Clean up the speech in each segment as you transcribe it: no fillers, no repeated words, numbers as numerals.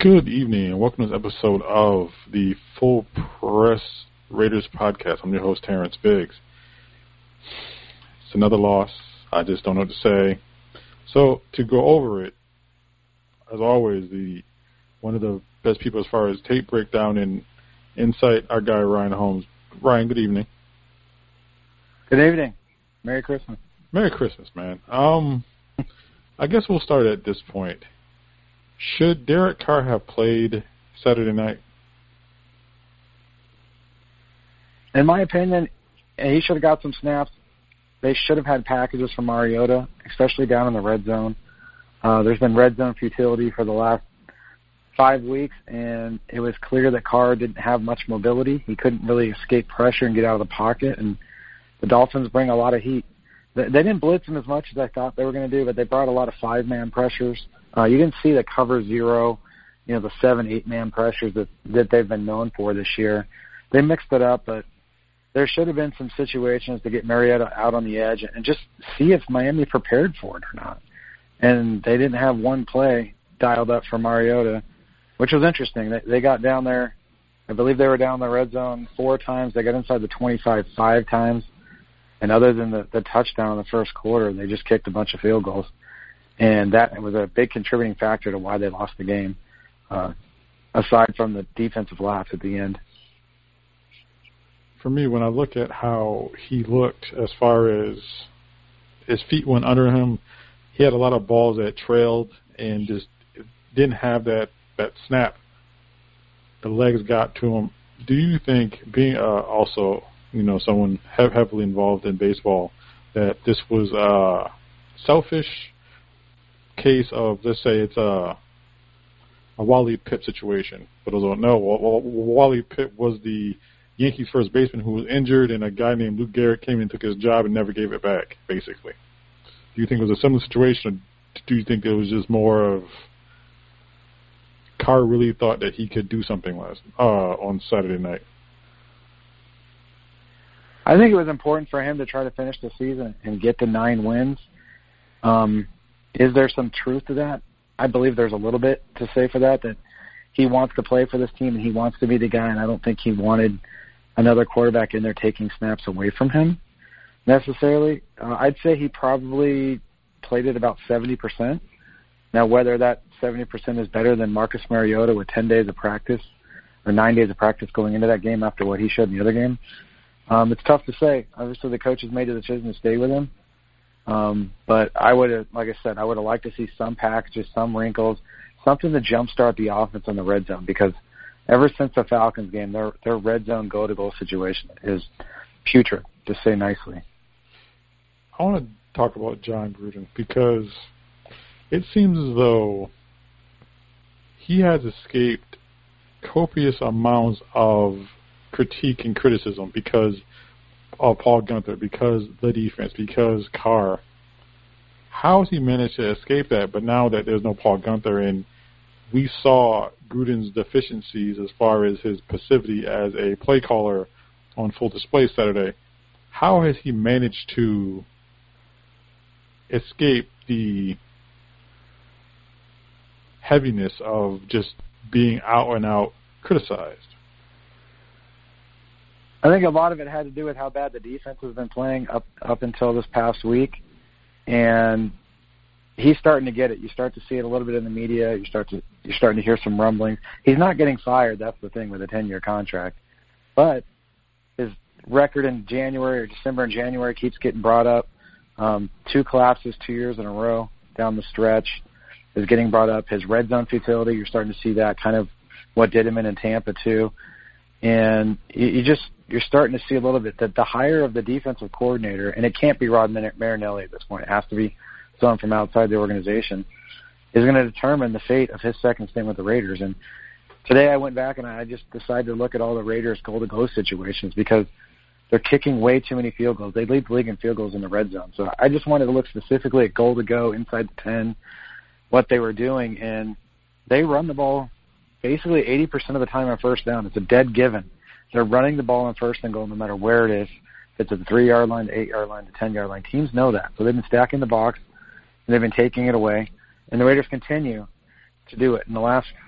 Good evening, and welcome to this episode of the Full Press Raiders podcast. I'm your host, Terrence Biggs. It's another loss. I just don't know what to say. So, to go over it, as always, one of the best people as far as tape breakdown and insight, our guy, Ryan Holmes. Ryan, good evening. Good evening. Merry Christmas. Merry Christmas, man. I guess we'll start at this point. Should Derek Carr have played Saturday night? In my opinion, he should have got some snaps. They should have had packages from Mariota, especially down in the red zone. There's been red zone futility for the last 5 weeks, and it was clear that Carr didn't have much mobility. He couldn't really escape pressure and get out of the pocket, and the Dolphins bring a lot of heat. They didn't blitz him as much as I thought they were going to do, but they brought a lot of five-man pressures. You didn't see the cover zero, the 7-8-man pressures that they've been known for this year. They mixed it up, but there should have been some situations to get Mariota out on the edge and just see if Miami prepared for it or not. And they didn't have one play dialed up for Mariota, which was interesting. They got down there. I believe they were down in the red zone 4 times. They got inside the 25 5 times. And other than the touchdown in the first quarter, they just kicked a bunch of field goals. And that was a big contributing factor to why they lost the game, aside from the defensive lapse at the end. For me, when I look at how he looked as far as his feet went under him, he had a lot of balls that trailed and just didn't have that snap. The legs got to him. Do you think, being also someone heavily involved in baseball, that this was a selfish case of, let's say it's a Wally Pipp situation? But no, Wally Pipp was the Yankees first baseman who was injured, and a guy named Lou Gehrig came in and took his job and never gave it back, basically. Do you think it was a similar situation, or do you think it was just more of Carr really thought that he could do something on Saturday night? I think it was important for him to try to finish the season and get to 9 wins. Is there some truth to that? I believe there's a little bit to say for that he wants to play for this team and he wants to be the guy, and I don't think he wanted another quarterback in there taking snaps away from him necessarily. I'd say he probably played it about 70%. Now, whether that 70% is better than Marcus Mariota with 10 days of practice or 9 days of practice going into that game after what he showed in the other game, it's tough to say. Obviously, the coaches made the decision to stay with him. But I would have, like I said, I would have liked to see some packages, some wrinkles, something to jumpstart the offense in the red zone, because ever since the Falcons game, their red zone go-to-goal situation is putrid, to say nicely. I want to talk about Jon Gruden, because it seems as though he has escaped copious amounts of critique and criticism because of Paul Guenther, because the defense, because Carr. How has he managed to escape that? But now that there's no Paul Guenther, and we saw Gruden's deficiencies as far as his passivity as a play caller on full display Saturday, how has he managed to escape the heaviness of just being out and out criticized? I think a lot of it had to do with how bad the defense has been playing up until this past week, and he's starting to get it. You start to see it a little bit in the media. You're starting to hear some rumblings. He's not getting fired. That's the thing with a 10-year contract, but his record in December and January keeps getting brought up. 2 collapses 2 years in a row down the stretch is getting brought up. His red zone futility, you're starting to see that, kind of what did him in Tampa too. And you're starting to see a little bit that the hire of the defensive coordinator, and it can't be Rod Marinelli at this point, it has to be someone from outside the organization, is going to determine the fate of his second stint with the Raiders. And today I went back and I just decided to look at all the Raiders goal-to-go situations, because they're kicking way too many field goals. They lead the league in field goals in the red zone. So I just wanted to look specifically at goal-to-go inside the 10, what they were doing, and they run the ball basically 80% of the time on first down. It's a dead given. They're running the ball on first and goal no matter where it is. If it's at the 3-yard line, the 8-yard line, the 10-yard line. Teams know that. So they've been stacking the box, and they've been taking it away. And the Raiders continue to do it. In the last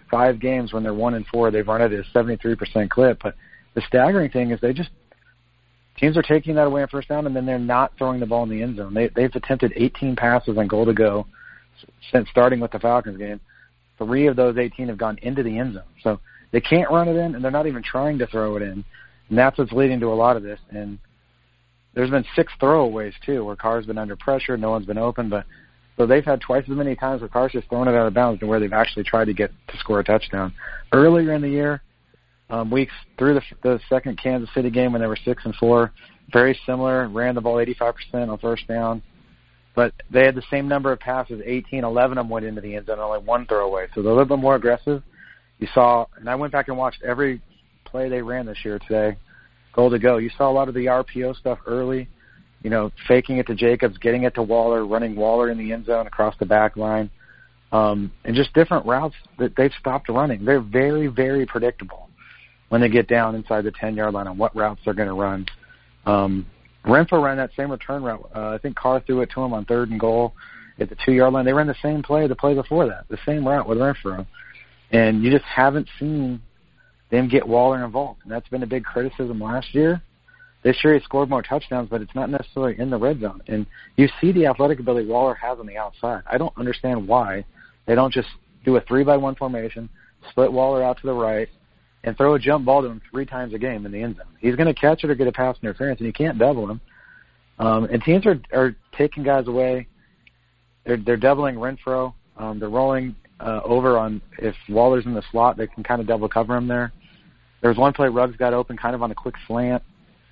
5 games when they're 1-4, they've run it at a 73% clip. But the staggering thing is teams are taking that away on first down, and then they're not throwing the ball in the end zone. They've attempted 18 passes on goal to go since starting with the Falcons game. 3 of those 18 have gone into the end zone. So they can't run it in, and they're not even trying to throw it in. And that's what's leading to a lot of this. And there's been 6 throwaways, too, where Carr's been under pressure, no one's been open. So they've had twice as many times where Carr's just thrown it out of bounds than where they've actually tried to get to score a touchdown. Earlier in the year, weeks through the second Kansas City game when they were 6-4, very similar, ran the ball 85% on first down. But they had the same number of passes, 18, 11 of them went into the end zone, only 1 throwaway. So they're a little bit more aggressive. You saw, and I went back and watched every play they ran this year today, goal to go. You saw a lot of the RPO stuff early, faking it to Jacobs, getting it to Waller, running Waller in the end zone across the back line, and just different routes that they've stopped running. They're very, very predictable when they get down inside the 10-yard line on what routes they're going to run. Renfrow ran that same return route. I think Carr threw it to him on 3rd and goal at the 2-yard line. They ran the same play the play before that, the same route with Renfrow. And you just haven't seen them get Waller involved. And that's been a big criticism last year. This year he scored more touchdowns, but it's not necessarily in the red zone. And you see the athletic ability Waller has on the outside. I don't understand why they don't just do a 3-by-1 formation, split Waller out to the right, and throw a jump ball to him 3 times a game in the end zone. He's going to catch it or get a pass interference, and you can't double him. And teams are taking guys away. They're doubling Renfrow. They're rolling over on if Waller's in the slot, they can kind of double cover him there. There was one play Ruggs got open kind of on a quick slant.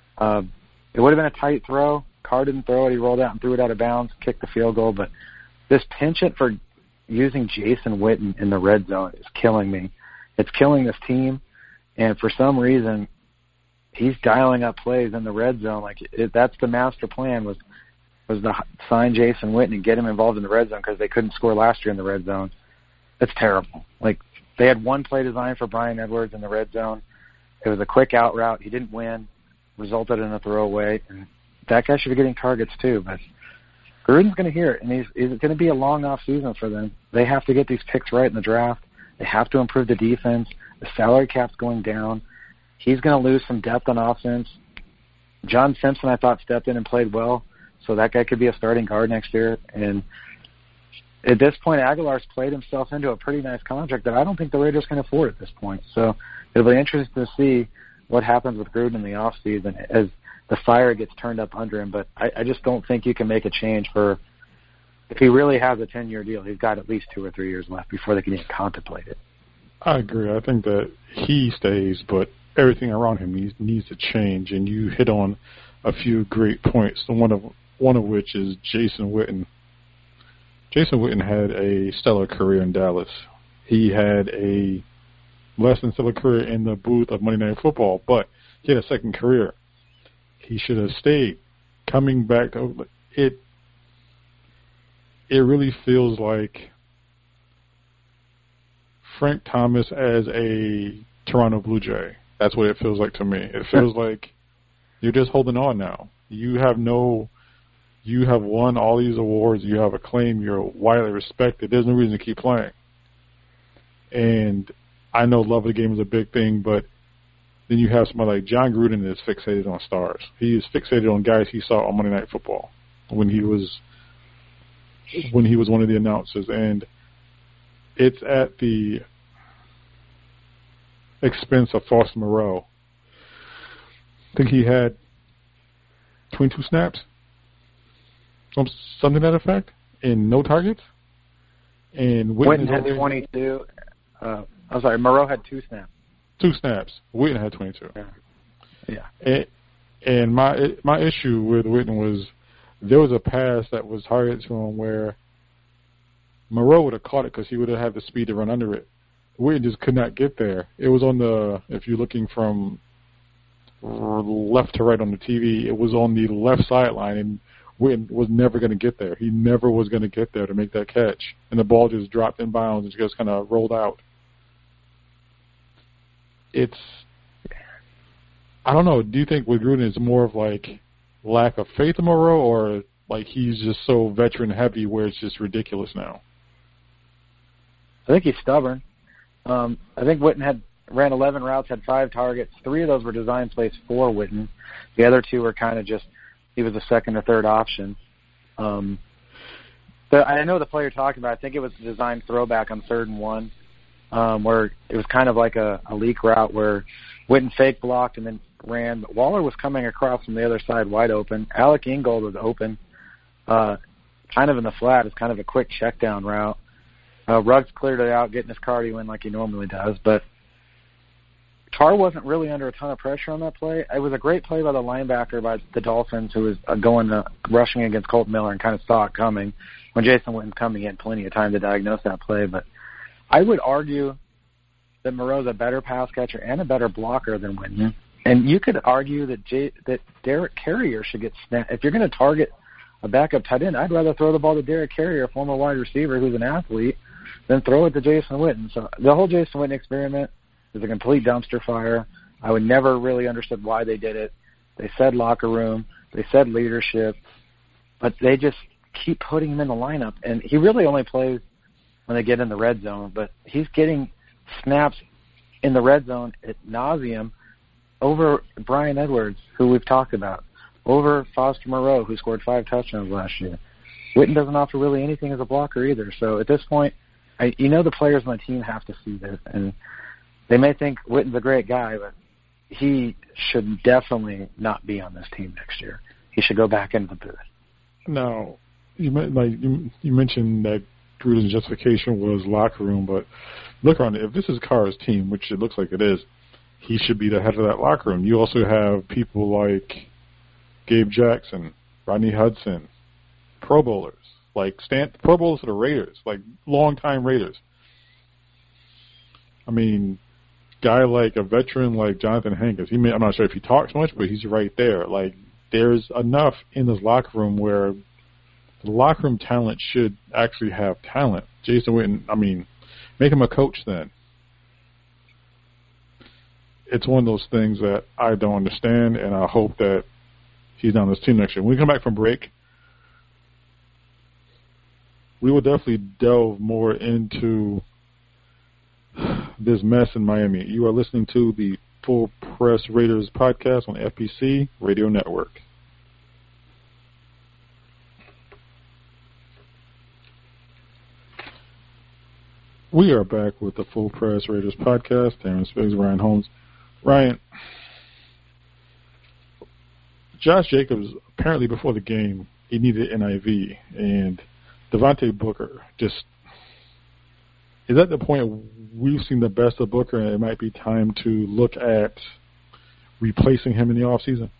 It would have been a tight throw. Carr didn't throw it. He rolled out and threw it out of bounds, kicked the field goal. But this penchant for using Jason Witten in the red zone is killing me. It's killing this team. And for some reason, he's dialing up plays in the red zone. That's the master plan was to sign Jason Witten and get him involved in the red zone because they couldn't score last year in the red zone. That's terrible. They had one play designed for Bryan Edwards in the red zone. It was a quick out route. He didn't win, resulted in a throwaway. And that guy should be getting targets too. But Gruden's going to hear it, and it's going to be a long off season for them. They have to get these picks right in the draft. They have to improve the defense. The salary cap's going down. He's going to lose some depth on offense. John Simpson, I thought, stepped in and played well, so that guy could be a starting guard next year. And at this point, Aguilar's played himself into a pretty nice contract that I don't think the Raiders can afford at this point. So it'll be interesting to see what happens with Gruden in the offseason as the fire gets turned up under him. But I just don't think you can make a change for – if he really has a 10-year deal, he's got at least 2 or 3 years left before they can even contemplate it. I agree. I think that he stays, but everything around him needs to change. And you hit on a few great points. One of which is Jason Witten. Jason Witten had a stellar career in Dallas. He had a less than stellar career in the booth of Monday Night Football, but he had a second career. He should have stayed. Coming back to it. It really feels like Frank Thomas as a Toronto Blue Jay. That's what it feels like to me. It feels like you're just holding on now. You have won all these awards. You have a claim. You're widely respected. There's no reason to keep playing. And I know love of the game is a big thing, but then you have somebody like John Gruden that's fixated on stars. He is fixated on guys he saw on Monday Night Football when he was one of the announcers, and it's at the expense of Foster Moreau. I think he had 22 snaps, something to that effect, and no targets. And Witten had 22. I'm sorry, Moreau had 2 snaps. 2 snaps. Witten had 22. Yeah. And my issue with Witten was there was a pass that was targeted to him where Moreau would have caught it because he would have had the speed to run under it. Witten just could not get there. It was on if you're looking from left to right on the TV, it was on the left sideline, and Witten was never going to get there. He never was going to get there to make that catch. And the ball just dropped in bounds and just kind of rolled out. I don't know, do you think with Gruden it's more of like lack of faith in Moreau, or like he's just so veteran heavy where it's just ridiculous now? I think he's stubborn. I think Witten ran 11 routes, had 5 targets. 3 of those were design plays for Witten. The other 2 were kind of just he was a second or third option. But I know the play you're talking about. I think it was a design throwback on 3rd and 1, where it was kind of like a leak route where Witten fake blocked and then ran. But Waller was coming across from the other side wide open. Alec Ingold was open, kind of in the flat. It's kind of a quick check down route. Ruggs cleared it out, getting his cardio in like he normally does. But Carr wasn't really under a ton of pressure on that play. It was a great play by the linebacker by the Dolphins, who was rushing against Colt Miller and kind of saw it coming. When Jason Witten's coming, he had plenty of time to diagnose that play. But I would argue that Moreau's a better pass catcher and a better blocker than Witten. And you could argue that Derek Carrier should get snapped. If you're going to target a backup tight end, I'd rather throw the ball to Derek Carrier, a former wide receiver who's an athlete, than throw it to Jason Witten. So the whole Jason Witten experiment is a complete dumpster fire. I would never really understood why they did it. They said locker room. They said leadership. But they just keep putting him in the lineup. And he really only plays when they get in the red zone. But he's getting snaps in the red zone ad nauseum over Brian Edwards, who we've talked about, over Foster Moreau, who scored 5 touchdowns last year. Witten doesn't offer really anything as a blocker either. So at this point, the players on the team have to see this. And they may think Witten's a great guy, but he should definitely not be on this team next year. He should go back into the booth. Now, you mentioned that Gruden's justification was locker room, but look on it. If this is Carr's team, which it looks like it is, he should be the head of that locker room. You also have people like Gabe Jackson, Rodney Hudson, Pro Bowlers, like Pro Bowlers for the Raiders, like longtime Raiders. I mean, guy like a veteran like Jonathan Hankins, I'm not sure if he talks much, but he's right there. Like, there's enough in this locker room where the locker room talent should actually have talent. Jason Witten, make him a coach then. It's one of those things that I don't understand, and I hope that he's on this team next year. When we come back from break, we will definitely delve more into this mess in Miami. You are listening to the Full Press Raiders podcast on FPC Radio Network. We are back with the Full Press Raiders podcast. Darren Spiggs, Ryan Holmes. Ryan, Josh Jacobs, apparently before the game, he needed NIV, and Devontae Booker just is at the point we've seen the best of Booker, and it might be time to look at replacing him in the offseason.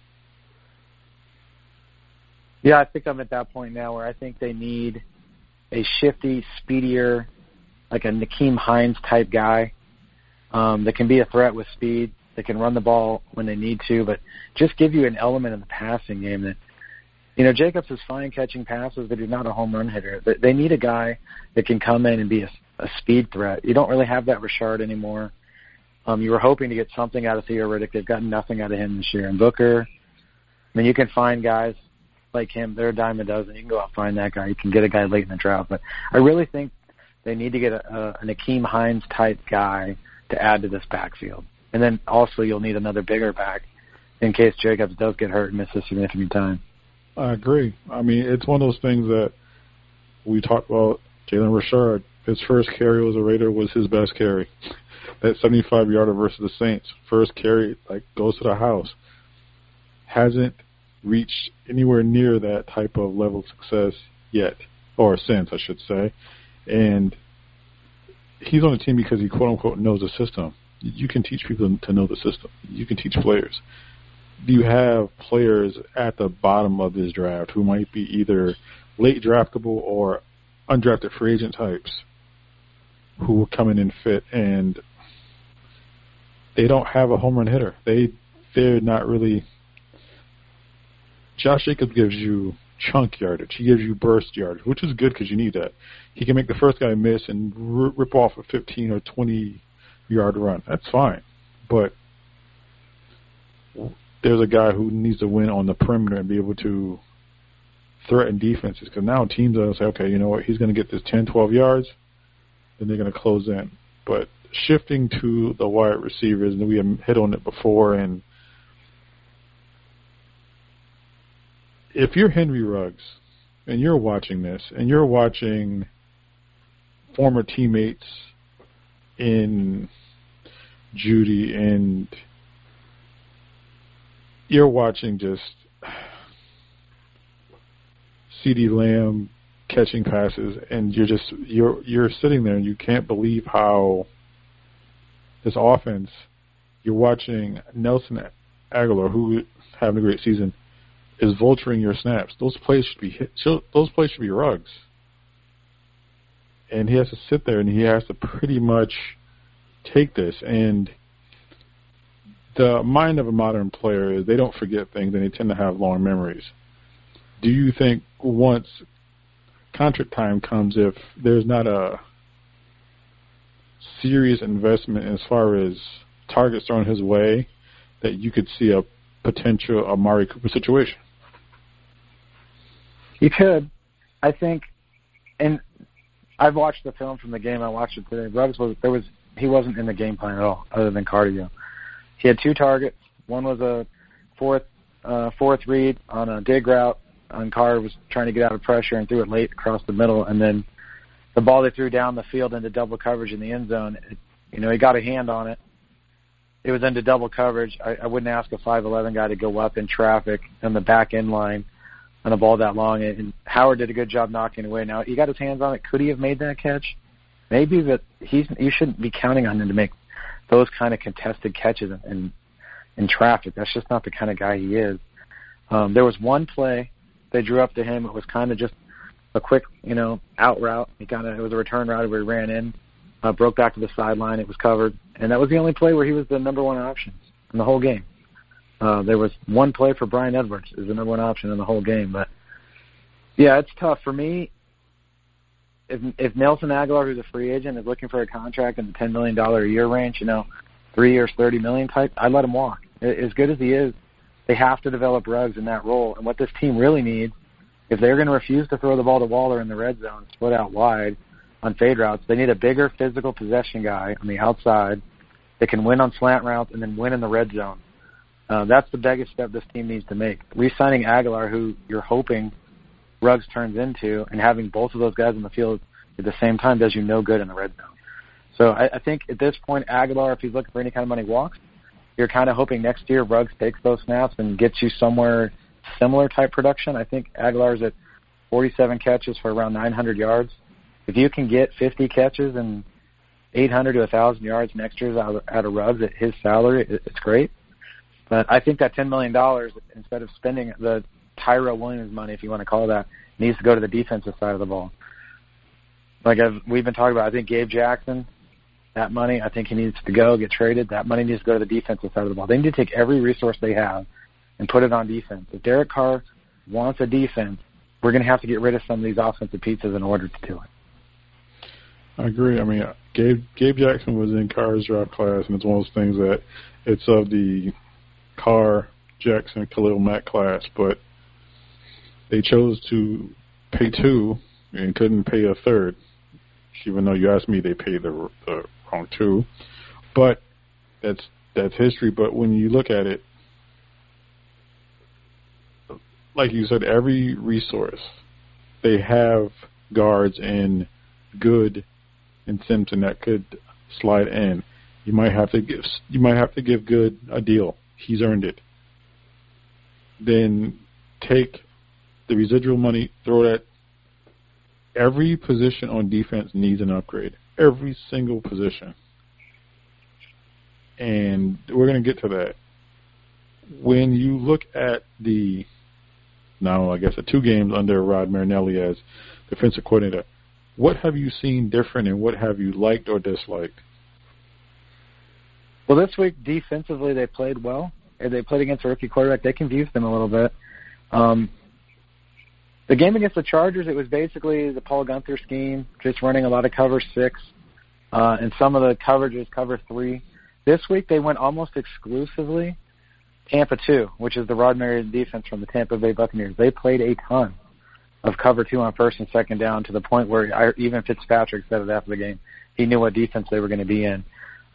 Yeah, I think I'm at that point now where I think they need a shifty, speedier, like a Nakeem Hines type guy that can be a threat with speed, that can run the ball when they need to, but just give you an element in the passing game that, Jacobs is fine catching passes, but he's not a home run hitter. They need a guy that can come in and be a speed threat. You don't really have that Rashard anymore. You were hoping to get something out of Theo Riddick. They've gotten nothing out of him this year. And Booker, you can find guys like him. They're a dime a dozen. You can go out and find that guy. You can get a guy late in the draft. But I really think they need to get a Nakeem Hines type guy to add to this backfield. And then also you'll need another bigger back in case Jacobs does get hurt and misses significant time. I agree. It's one of those things that we talked about. Jalen Rashard, his first carry as a Raider was his best carry. That 75-yarder versus the Saints, first carry, goes to the house. Hasn't reached anywhere near that type of level of success yet, or since, I should say. And he's on the team because he, quote-unquote, knows the system. You can teach people to know the system. You can teach players. You have players at the bottom of this draft who might be either late draftable or undrafted free agent types who will come in and fit, and they don't have a home run hitter. They're not really. Josh Jacobs gives you chunk yardage. He gives you burst yardage, which is good because you need that. He can make the first guy miss and rip off a 15 or 20-yard run. That's fine. But there's a guy who needs to win on the perimeter and be able to threaten defenses, because now teams are going to say, okay, you know what, he's going to get this 10, 12 yards, then they're going to close in. But shifting to the wide receivers, and we have hit on it before, and if you're Henry Ruggs and you're watching this, and you're watching former teammates in Judy, and you're watching just CeeDee Lamb catching passes, and you're sitting there and you can't believe how this offense, you're watching Nelson Aguilar, who having a great season, is vulturing your snaps. Those plays should be Ruggs. And he has to sit there and he has to pretty much take this. And the mind of a modern player is they don't forget things and they tend to have long memories. Do you think once contract time comes, if there's not a serious investment as far as targets thrown his way, that you could see a potential Amari Cooper situation? You could. I think, and I've watched the film from the game. I watched it today. Ruggs he wasn't in the game plan at all, other than cardio. He had 2 targets. One was a fourth read on a dig route. And Carr was trying to get out of pressure and threw it late across the middle. And then the ball they threw down the field into double coverage in the end zone, he got a hand on it. It was into double coverage. I wouldn't ask a 5'11" guy to go up in traffic on the back end line on a ball that long. And Howard did a good job knocking it away. Now, he got his hands on it. Could he have made that catch? Maybe, but you shouldn't be counting on him to make those kind of contested catches in traffic. That's just not the kind of guy he is. There was one play they drew up to him. It was kind of just a quick, out route. It was a return route where he ran in, broke back to the sideline. It was covered. And that was the only play where he was the number one option in the whole game. There was one play for Brian Edwards as the number one option in the whole game. But, yeah, it's tough. For me, if Nelson Aguilar, who's a free agent, is looking for a contract in the $10 million a year range, 3 years, $30 million type, I'd let him walk. As good as he is, they have to develop Ruggs in that role. And what this team really needs, if they're going to refuse to throw the ball to Waller in the red zone, split out wide on fade routes, they need a bigger physical possession guy on the outside that can win on slant routes and then win in the red zone. That's the biggest step this team needs to make. Re-signing Aguilar, who you're hoping Ruggs turns into, and having both of those guys in the field at the same time does you no good in the red zone. So I think at this point, Aguilar, if he's looking for any kind of money, walks. You're kind of hoping next year Ruggs takes those snaps and gets you somewhere similar type production. I think Aguilar's at 47 catches for around 900 yards. If you can get 50 catches and 800 to 1,000 yards next year out of Ruggs at his salary, it's great. But I think that $10 million, instead of spending the Tyrell Williams money, if you want to call it that, needs to go to the defensive side of the ball. Like we've been talking about, I think Gabe Jackson, that money, I think he needs to go, get traded. That money needs to go to the defensive side of the ball. They need to take every resource they have and put it on defense. If Derek Carr wants a defense, we're going to have to get rid of some of these offensive pieces in order to do it. I agree. I mean, Gabe Jackson was in Carr's draft class, and it's one of those things that it's of the Carr, Jackson, Khalil Mack class, but they chose to pay 2 and couldn't pay a third. Even though you asked me, they paid the wrong 2. But that's history. But when you look at it, like you said, every resource, they have guards in Good and Simpson that could slide in. You might have to give Good a deal. He's earned it. Then take the residual money, throw that. Every position on defense needs an upgrade. Every single position. And we're going to get to that. When you look at the 2 games under Rod Marinelli as defensive coordinator, what have you seen different and what have you liked or disliked? Well, this week, defensively, they played well. They played against a rookie quarterback. They confused them a little bit. The game against the Chargers, it was basically the Paul Gunther scheme, just running a lot of cover 6, and some of the coverages, cover 3. This week, they went almost exclusively Tampa 2, which is the Rod Marinelli defense from the Tampa Bay Buccaneers. They played a ton of cover 2 on first and second down, to the point where even Fitzpatrick said it after the game. He knew what defense they were going to be in.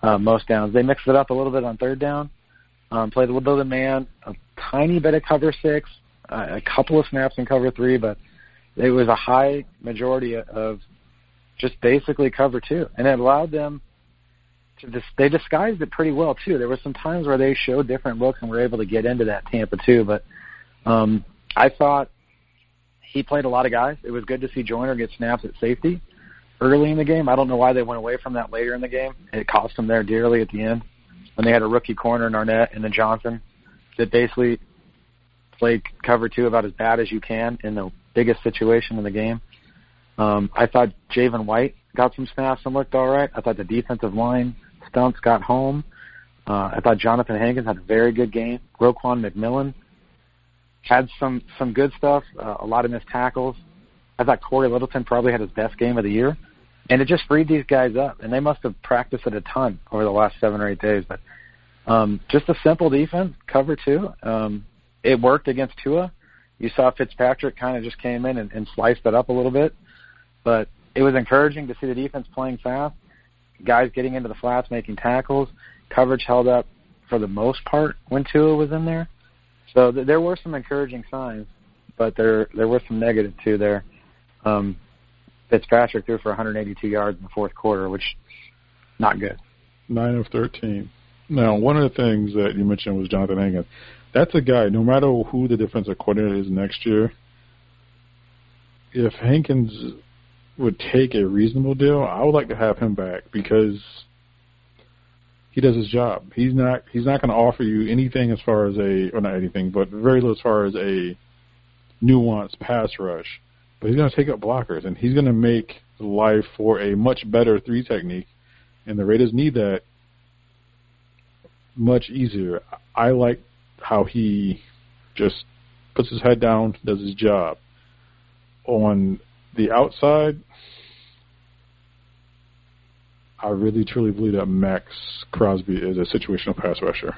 most downs. They mixed it up a little bit on third down, played a little bit of man, a tiny bit of cover 6, a couple of snaps in cover 3, but it was a high majority of just basically cover 2. And it allowed them to they disguised it pretty well, too. There were some times where they showed different looks and were able to get into that Tampa 2, but I thought he played a lot of guys. It was good to see Joyner get snaps at safety early in the game. I don't know why they went away from that later in the game. It cost them there dearly at the end when they had a rookie corner in Arnett and then Johnson that basically played cover 2 about as bad as you can in the biggest situation in the game. I thought Javen White got some snaps and looked all right. I thought the defensive line stunts got home. I thought Jonathan Hankins had a very good game. Roquan McMillan had some good stuff, a lot of missed tackles. I thought Corey Littleton probably had his best game of the year. And it just freed these guys up. And they must have practiced it a ton over the last 7 or 8 days. But just a simple defense, cover 2. It worked against Tua. You saw Fitzpatrick kind of just came in and sliced it up a little bit. But it was encouraging to see the defense playing fast, guys getting into the flats, making tackles. Coverage held up for the most part when Tua was in there. So there were some encouraging signs, but there were some negative too there. Fitzpatrick threw for 182 yards in the fourth quarter, which not good. 9 of 13. Now, one of the things that you mentioned was Jonathan Hankins. That's a guy, no matter who the defensive coordinator is next year, if Hankins would take a reasonable deal, I would like to have him back because he does his job. He's not going to offer you anything as far as or not anything, but very little as far as a nuanced pass rush. But he's going to take up blockers, and he's going to make life for a much better 3 technique, and the Raiders need that much easier. I like how he just puts his head down, does his job. On the outside, I really, truly believe that Max Crosby is a situational pass rusher.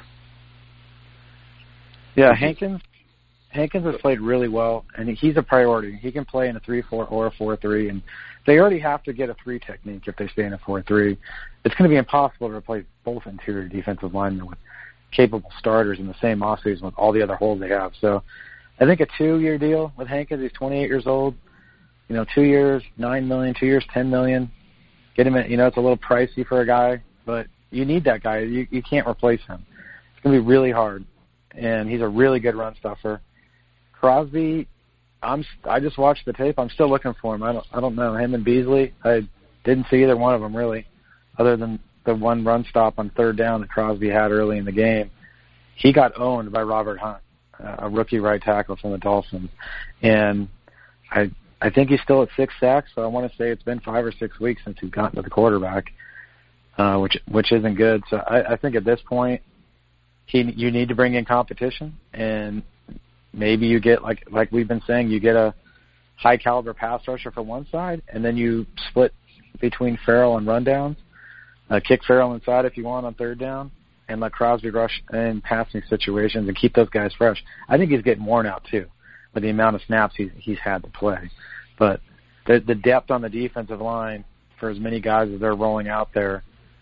Yeah, Hankins has played really well, and he's a priority. He can play in a 3-4 or a 4-3, and they already have to get a 3 technique if they stay in a 4-3. It's going to be impossible to replace both interior defensive linemen with capable starters in the same offseason with all the other holes they have. So I think a 2-year deal with Hankins, he's 28 years old, 2 years, $9 million, 2 years, $10 million. Get him in, it's a little pricey for a guy, but you need that guy. You can't replace him. It's going to be really hard, and he's a really good run stuffer. Crosby, I just watched the tape. I'm still looking for him. I don't know him and Beasley. I didn't see either one of them really, other than the one run stop on third down that Crosby had early in the game. He got owned by Robert Hunt, a rookie right tackle from the Dolphins, and I think he's still at 6 sacks. So I want to say it's been 5 or 6 weeks since he's gotten to the quarterback, which isn't good. So I think at this point, you need to bring in competition, and maybe you get like we've been saying, you get a high caliber pass rusher for one side, and then you split between Farrell and rundowns. Kick Farrell inside if you want on third down, and let Crosby rush in passing situations and keep those guys fresh. I think he's getting worn out too with the amount of snaps he's had to play. But the depth on the defensive line for as many guys as they're rolling out there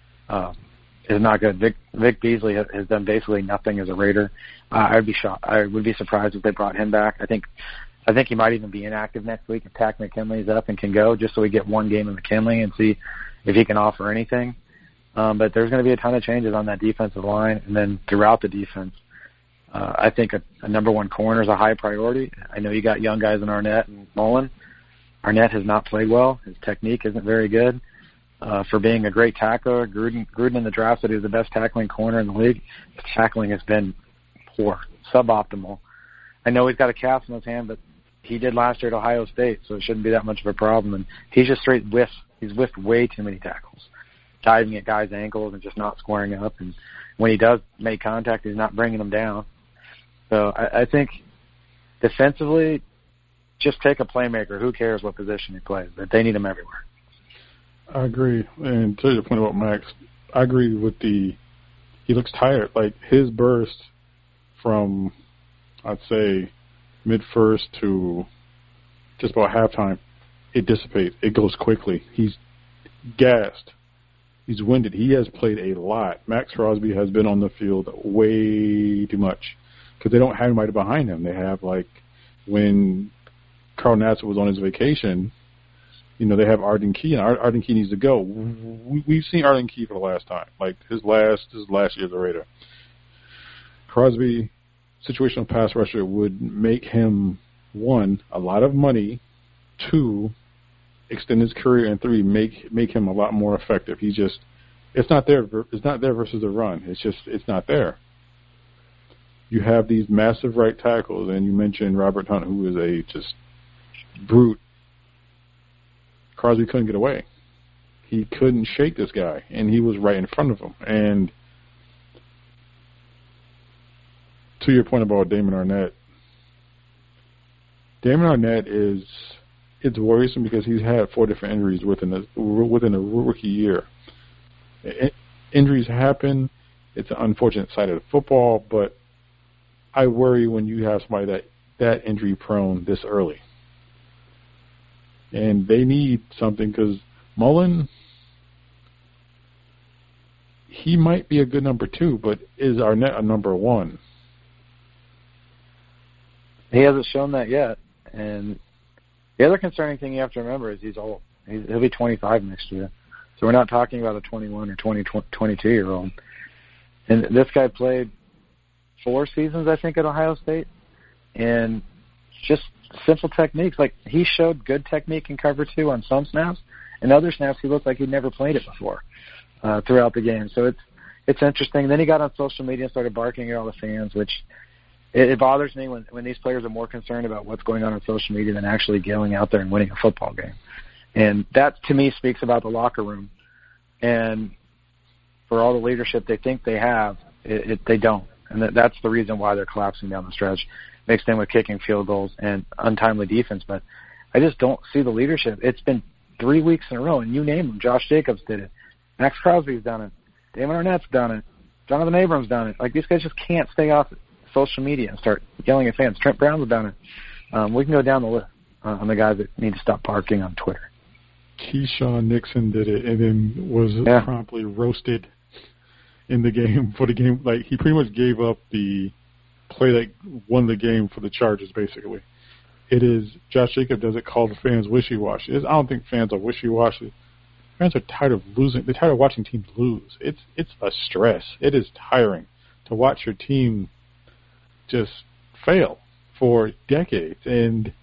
is not good. Vic Beasley has done basically nothing as a Raider. I'd be shocked. I would be surprised if they brought him back. I think he might even be inactive next week if Tack McKinley's up and can go, just so we get one game of McKinley and see if he can offer anything. But there's going to be a ton of changes on that defensive line, and then throughout the defense. I think a number 1 corner is a high priority. I know you got young guys in Arnett and Mullen. Arnett has not played well. His technique isn't very good. For being a great tackler, Gruden in the draft said he was the best tackling corner in the league. His tackling has been poor, suboptimal. I know he's got a cast in his hand, but he did last year at Ohio State, so it shouldn't be that much of a problem. And he's just straight whiffs. He's whiffed way too many tackles, diving at guys' ankles and just not squaring up. And when he does make contact, he's not bringing them down. So I think defensively, just take a playmaker. Who cares what position he plays? But they need him everywhere. I agree. And to your point about Max, I agree with he looks tired. Like his burst from, I'd say, mid-first to just about halftime, it dissipates. It goes quickly. He's gassed. He's winded. He has played a lot. Max Crosby has been on the field way too much because they don't have anybody behind him. They have, like, when Carl Nassib was on his vacation, you know, they have Arden Key, and Arden Key needs to go. We've seen Arden Key for the last time, like his last year as a Raider. Crosby, situational pass rusher, would make him, 1, a lot of money, 2, extend his career, and 3, make him a lot more effective. It's not there versus the run. It's not there. You have these massive right tackles, and you mentioned Robert Hunt, who is a just brute. Crosby couldn't get away. He couldn't shake this guy, and he was right in front of him. And to your point about Damon Arnette it's worrisome because he's had 4 different injuries within a rookie year. Injuries happen. It's an unfortunate side of football, but I worry when you have somebody that injury prone this early. And they need something because Mullen, he might be a good number 2, but is Arnette a number 1? He hasn't shown that yet. And the other concerning thing you have to remember is he's old. He'll be 25 next year. So we're not talking about a 21 or 22-year-old. And this guy played 4 seasons, I think, at Ohio State. And just simple techniques. Like, he showed good technique in cover 2 on some snaps, and other snaps he looked like he'd never played it before throughout the game. So it's interesting. Then he got on social media and started barking at all the fans, which it bothers me when these players are more concerned about what's going on social media than actually going out there and winning a football game. And that, to me, speaks about the locker room. And for all the leadership they think they have, they don't. And that's the reason why they're collapsing down the stretch, mixed in with kicking field goals and untimely defense. But I just don't see the leadership. It's been 3 weeks in a row, and you name them. Josh Jacobs did it. Max Crosby's done it. Damon Arnette's done it. Jonathan Abrams done it. Like, these guys just can't stay off social media and start yelling at fans. Trent Brown's done it. We can go down the list on the guys that need to stop barking on Twitter. Keyshawn Nixon did it and then was promptly roasted in the game for the game. Like, he pretty much gave up the play that won the game for the Chargers, basically. It is, Josh Jacobs does it, call the fans wishy-washy. I don't think fans are wishy-washy. Fans are tired of losing. They're tired of watching teams lose. It's a stress. It is tiring to watch your team just fail for decades. And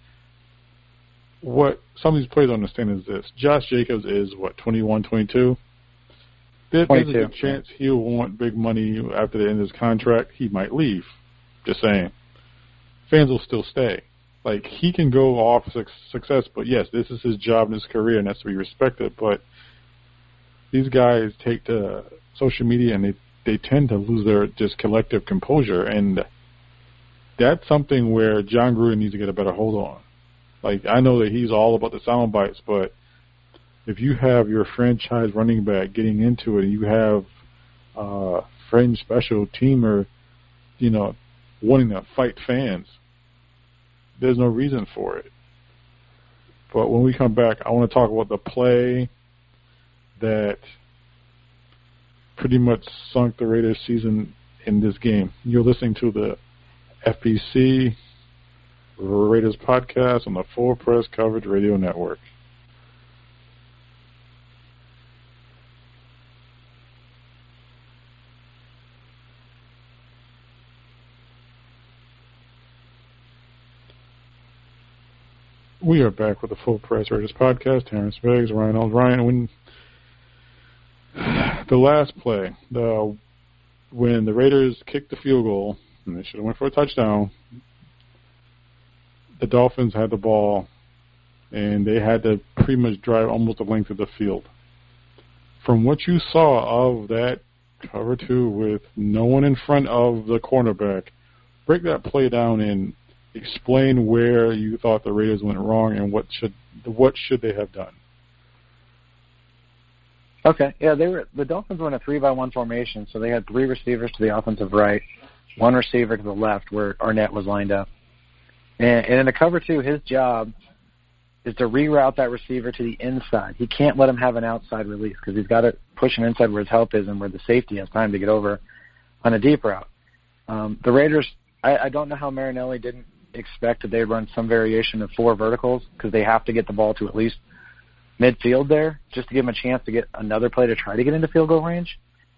what some of these players don't understand is this. Josh Jacobs is, 21, 22? There's a good chance he'll want big money after the end of his contract. He might leave. Just saying. Fans will still stay. Like, he can go off success, but yes, this is his job and his career, and that's to be respected. But these guys take to social media, and they tend to lose their just collective composure, and that's something where John Gruden needs to get a better hold on. Like, I know that he's all about the sound bites, but if you have your franchise running back getting into it, and you have a fringe special teamer, wanting to fight fans, there's no reason for it. But when we come back, I want to talk about the play that pretty much sunk the Raiders' season in this game. You're listening to the FPC Raiders podcast on the Full Press Coverage Radio Network. We are back with the Full Press Raiders podcast. Terrence Beggs, Ryan Ells. Ryan, when the last play, when the Raiders kicked the field goal, and they should have went for a touchdown, the Dolphins had the ball, and they had to pretty much drive almost the length of the field. From what you saw of that cover 2 with no one in front of the cornerback, break that play down and explain where you thought the Raiders went wrong and what should they have done. Okay, yeah, the Dolphins were in a 3-by-1 formation, so they had 3 receivers to the offensive right, 1 receiver to the left where Arnette was lined up. And in the cover 2, his job is to reroute that receiver to the inside. He can't let him have an outside release because he's got to push him inside where his help is and where the safety has time to get over on a deep route. The Raiders, I don't know how Marinelli didn't expect that they'd run some variation of 4 verticals because they have to get the ball to at least midfield there just to give them a chance to get another play to try to get into field goal range.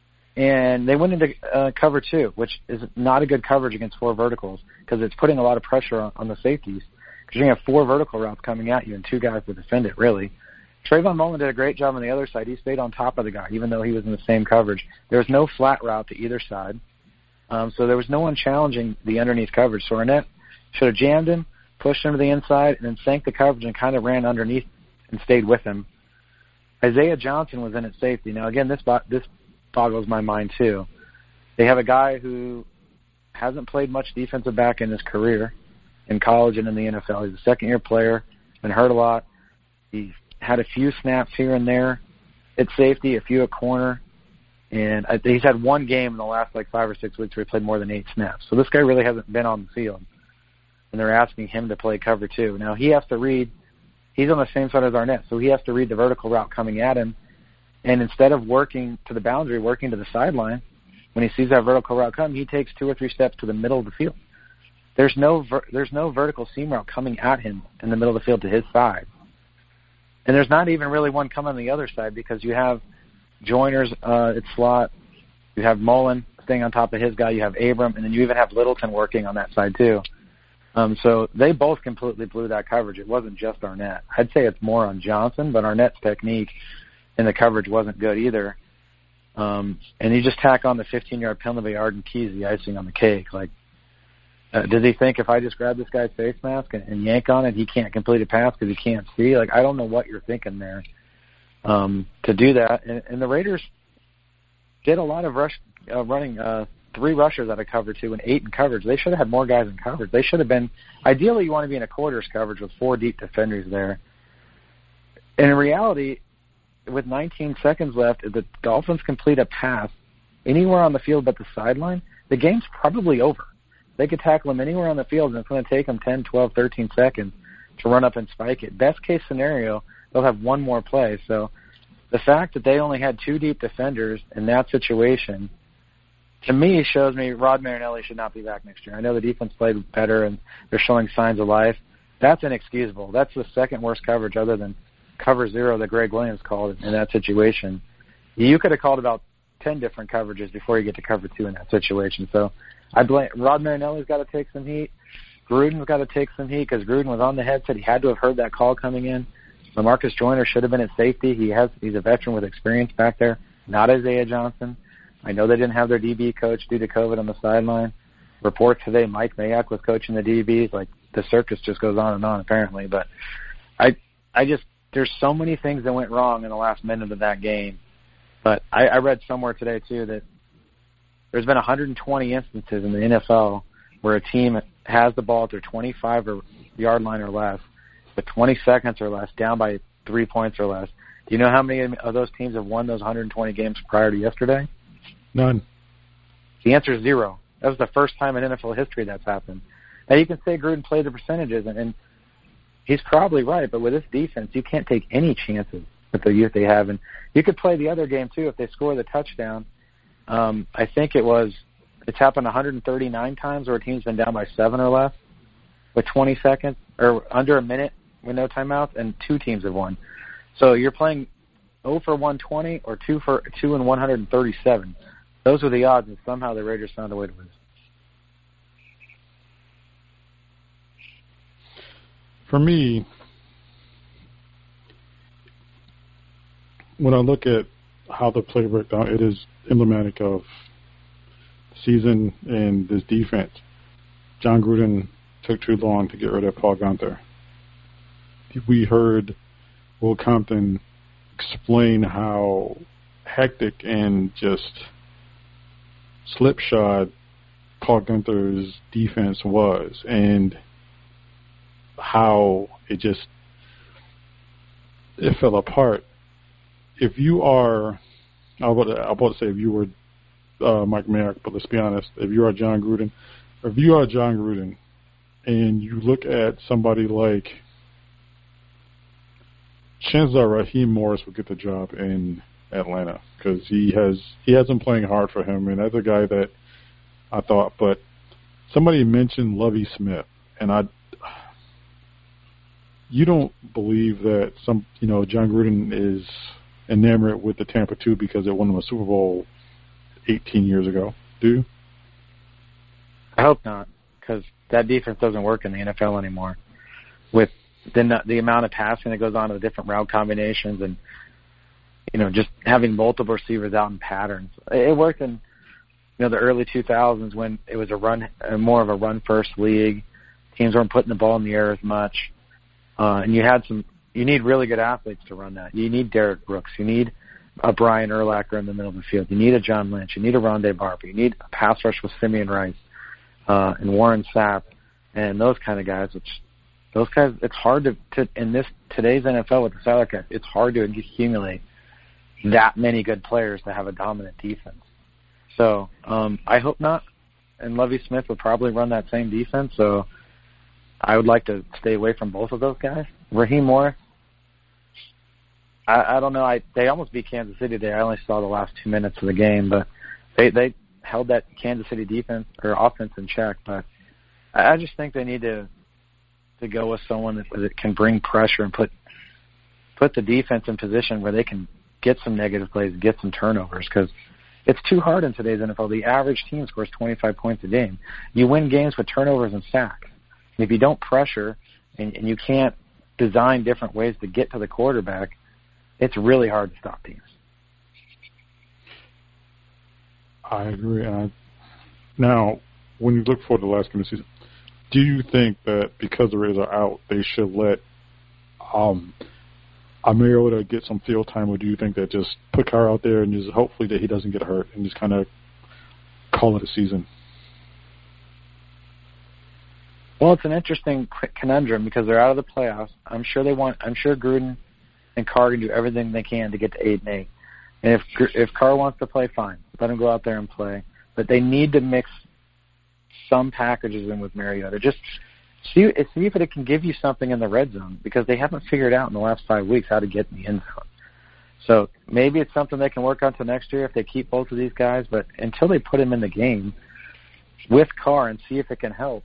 And they went into cover 2, which is not a good coverage against 4 verticals because it's putting a lot of pressure on the safeties because you're going to have 4 vertical routes coming at you and 2 guys to defend it, really. Trayvon Mullen did a great job on the other side. He stayed on top of the guy, even though he was in the same coverage. There was no flat route to either side. So there was no one challenging the underneath coverage. So Arnett should have jammed him, pushed him to the inside, and then sank the coverage and kind of ran underneath and stayed with him. Isaiah Johnson was in at safety. Now, again, this boggles my mind, too. They have a guy who hasn't played much defensive back in his career in college and in the NFL. He's a second-year player, been hurt a lot. He's had a few snaps here and there at safety, a few at corner. And he's had one game in the last 5 or 6 weeks where he played more than 8 snaps. So this guy really hasn't been on the field. And they're asking him to play cover 2. Now, he has to read. He's on the same side as Arnett, so he has to read the vertical route coming at him. And instead of working to the boundary, working to the sideline, when he sees that vertical route come, he takes 2 or 3 steps to the middle of the field. There's no vertical seam route coming at him in the middle of the field to his side. And there's not even really one coming on the other side because you have Joyner's at slot, you have Mullen staying on top of his guy, you have Abram, and then you even have Littleton working on that side too. So they both completely blew that coverage. It wasn't just Arnett. I'd say it's more on Johnson, but Arnett's technique in the coverage wasn't good either. And you just tack on the 15-yard penalty by Arden Keys, the icing on the cake. Does he think if I just grab this guy's face mask and yank on it, he can't complete a pass because he can't see? I don't know what you're thinking there to do that. And the Raiders did a lot of running 3 rushers out of cover 2 and 8 in coverage. They should have had more guys in coverage. They should have been – ideally you want to be in a quarters coverage with 4 deep defenders there. And in reality, with 19 seconds left, if the Dolphins complete a pass anywhere on the field but the sideline, the game's probably over. They could tackle him anywhere on the field, and it's going to take them 10, 12, 13 seconds to run up and spike it. Best case scenario, they'll have one more play. So the fact that they only had 2 deep defenders in that situation, to me, shows me Rod Marinelli should not be back next year. I know the defense played better, and they're showing signs of life. That's inexcusable. That's the second worst coverage other than cover 0 that Greg Williams called in that situation. You could have called about 10 different coverages before you get to cover 2 in that situation. So I blame Rod Marinelli's got to take some heat. Gruden's got to take some heat because Gruden was on the headset. He had to have heard that call coming in. LaMarcus Joyner should have been at safety. He's a veteran with experience back there, not Isaiah Johnson. I know they didn't have their DB coach due to COVID on the sideline. Reports today Mike Mayock was coaching the DBs. The circus just goes on and on apparently. But I just there's so many things that went wrong in the last minute of that game. But I read somewhere today too that there's been 120 instances in the NFL where a team has the ball at their 25-yard line or less, with 20 seconds or less, down by 3 points or less. Do you know how many of those teams have won those 120 games prior to yesterday? None. The answer is 0. That was the first time in NFL history that's happened. Now, you can say Gruden played the percentages, and he's probably right, but with this defense, you can't take any chances with the youth they have. And you could play the other game, too, if they score the touchdown. I think it's happened 139 times where a team's been down by 7 or less with 20 seconds or under a minute with no timeouts, and 2 teams have won. So you're playing 0 for 120 or 2 for 2 and 137. Those were the odds, and somehow the Raiders found a way to lose. For me, when I look at how the play broke down, it is emblematic of season and this defense. John Gruden took too long to get rid of Paul Guenther. We heard Will Compton explain how hectic and just slipshod Paul Guenther's defense was, and how it fell apart. If you are, I was about to say if you were Mike Mayock, but let's be honest, if you are John Gruden, and you look at somebody like chances are Raheem Morris will get the job in Atlanta because he has been playing hard for him, and that's a guy that I thought. But somebody mentioned Lovie Smith, and you don't believe that John Gruden is enamored with the Tampa 2 because it won them a Super Bowl 18 years ago, do you? I hope not, because that defense doesn't work in the NFL anymore. With the amount of passing that goes on to the different route combinations and, just having multiple receivers out in patterns. It worked in, the early 2000s when it was more of a run-first league. Teams weren't putting the ball in the air as much. And you need really good athletes to run that. You need Derek Brooks. You need a Brian Urlacher in the middle of the field. You need a John Lynch. You need a Rondé Barber. You need a pass rush with Simeon Rice and Warren Sapp and those kind of guys. Those guys, it's hard to in today's NFL with the salary cap, it's hard to accumulate that many good players to have a dominant defense. So I hope not. And Lovie Smith would probably run that same defense. So I would like to stay away from both of those guys. Raheem Morris, I don't know. They almost beat Kansas City today. I only saw the last 2 minutes of the game, but they held that Kansas City defense or offense in check. But I just think they need to go with someone that can bring pressure and put the defense in position where they can get some negative plays, get some turnovers, because it's too hard in today's NFL. The average team scores 25 points a game. You win games with turnovers and sacks. And if you don't pressure and you can't design different ways to get to the quarterback, it's really hard to stop teams. I agree. Now, when you look for the last game of the season, do you think that because the Raiders are out, they should let Mariota get some field time, or do you think that just put Carr out there and just hopefully that he doesn't get hurt and just kind of call it a season? Well, it's an interesting conundrum because they're out of the playoffs. I'm sure Gruden and Carr can do everything they can to get to 8-8. And if Carr wants to play, fine, let him go out there and play. But they need to mix some packages in with Mariota. Just see if it can give you something in the red zone, because they haven't figured out in the last 5 weeks how to get in the end zone. So maybe it's something they can work on to next year if they keep both of these guys. But until they put him in the game with Carr and see if it can help,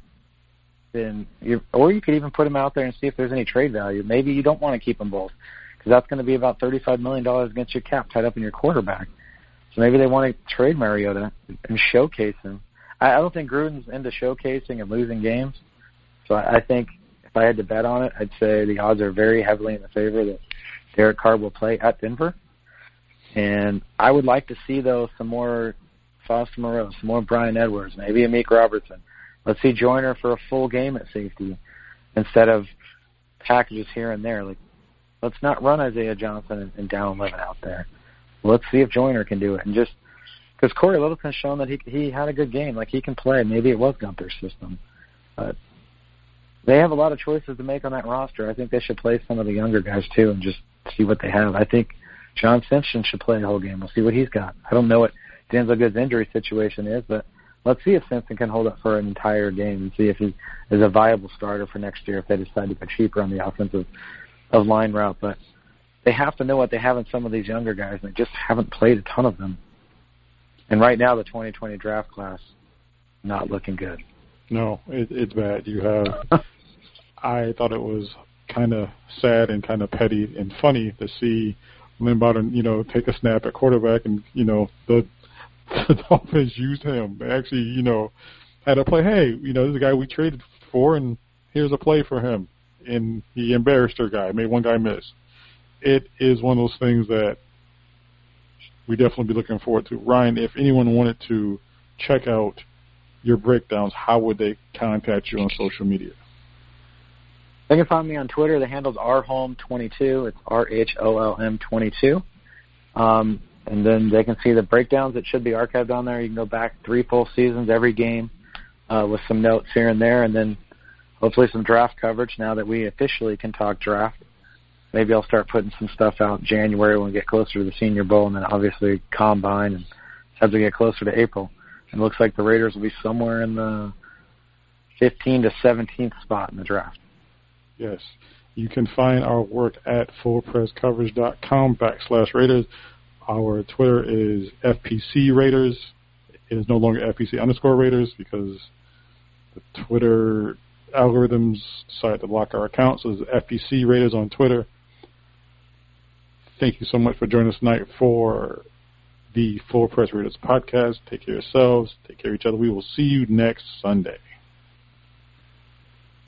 or you could even put him out there and see if there's any trade value. Maybe you don't want to keep them both, because that's going to be about $35 million against your cap tied up in your quarterback. So maybe they want to trade Mariota and showcase him. I don't think Gruden's into showcasing and losing games. So I think if I had to bet on it, I'd say the odds are very heavily in the favor that Derek Carr will play at Denver. And I would like to see, though, some more Foster Moreau, some more Brian Edwards, maybe Amik Robertson. Let's see Joyner for a full game at safety instead of packages here and there. Like, let's not run Isaiah Johnson and down 11 out there. Let's see if Joyner can do it. And just because Corey Littleton's shown that he had a good game, like he can play. Maybe it was Gunther's system. But they have a lot of choices to make on that roster. I think they should play some of the younger guys too and just see what they have. I think John Simpson should play the whole game. We'll see what he's got. I don't know what Denzel Good's injury situation is, but let's see if Simpson can hold up for an entire game and see if he is a viable starter for next year if they decide to go cheaper on the offensive line route. But they have to know what they have in some of these younger guys, and they just haven't played a ton of them. And right now, the 2020 draft class, not looking good. No, it's bad. You have I thought it was kind of sad and kind of petty and funny to see Lynn Bowden, take a snap at quarterback, and the Dolphins used him. They actually, had a play. Hey, this is a guy we traded for, and here's a play for him. And he embarrassed their guy, made one guy miss. It is one of those things that we definitely be looking forward to. Ryan, if anyone wanted to check out your breakdowns, how would they contact you on social media? They can find me on Twitter. The handle's rholm22. It's RHOLM22. And then they can see the breakdowns. It should be archived on there. You can go back 3 full seasons, every game, with some notes here and there, and then hopefully some draft coverage now that we officially can talk draft. Maybe I'll start putting some stuff out in January when we get closer to the Senior Bowl, and then obviously Combine, and as we get closer to April. It looks like the Raiders will be somewhere in the 15th to 17th spot in the draft. Yes. You can find our work at fullpresscoverage.com/Raiders. Our Twitter is FPC Raiders. It is no longer FPC_Raiders because the Twitter algorithms decided to block our accounts. So it's FPC Raiders on Twitter. Thank you so much for joining us tonight for the Full Press Raiders podcast. Take care of yourselves. Take care of each other. We will see you next Sunday.